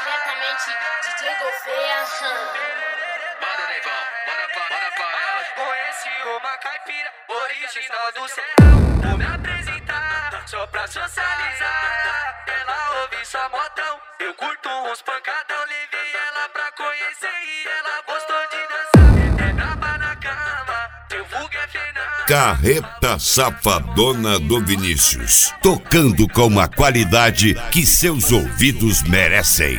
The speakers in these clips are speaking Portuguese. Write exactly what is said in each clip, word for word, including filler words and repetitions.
Diretamente D J Gouveia. Manda, Neivão, manda pra, manda pra elas. Conheci uma caipira original do céu. Vou me apresentar só pra socializar. Ela ouve só modão, eu curto uns pancadão. Levei ela pra conhecer e ela gostou de dançar. É braba na cama, teu vulgo é Fernando. Carreta Safadona do Vinícius, tocando com uma qualidade que seus ouvidos merecem.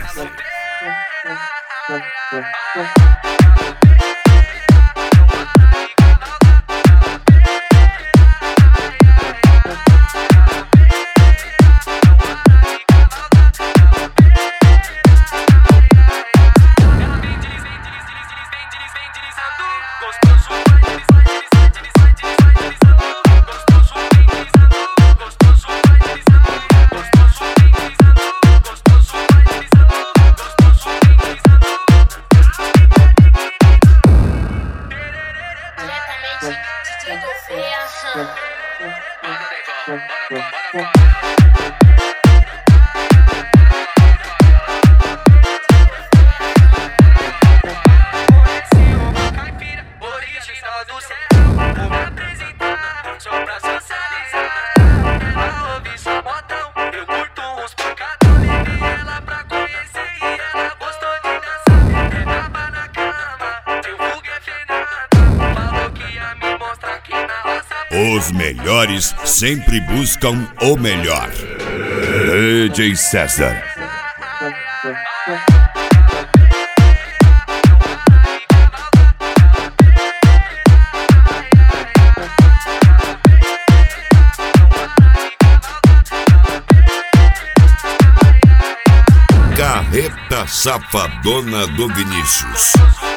D J Gouveia. Manda, Neivão, manda pra, manda pra original do céu, vou me apresentar só pra socializar. Ela ouve só modão, eu curto uns pancadão. Levei ela pra conhecer e ela gostou de dançar. É braba na cama, teu vulgo é Fernando. Falou que ia me mostrar que na roça Os melhores sempre buscam o melhor. D J César. Carreta Safadona do Vinícius.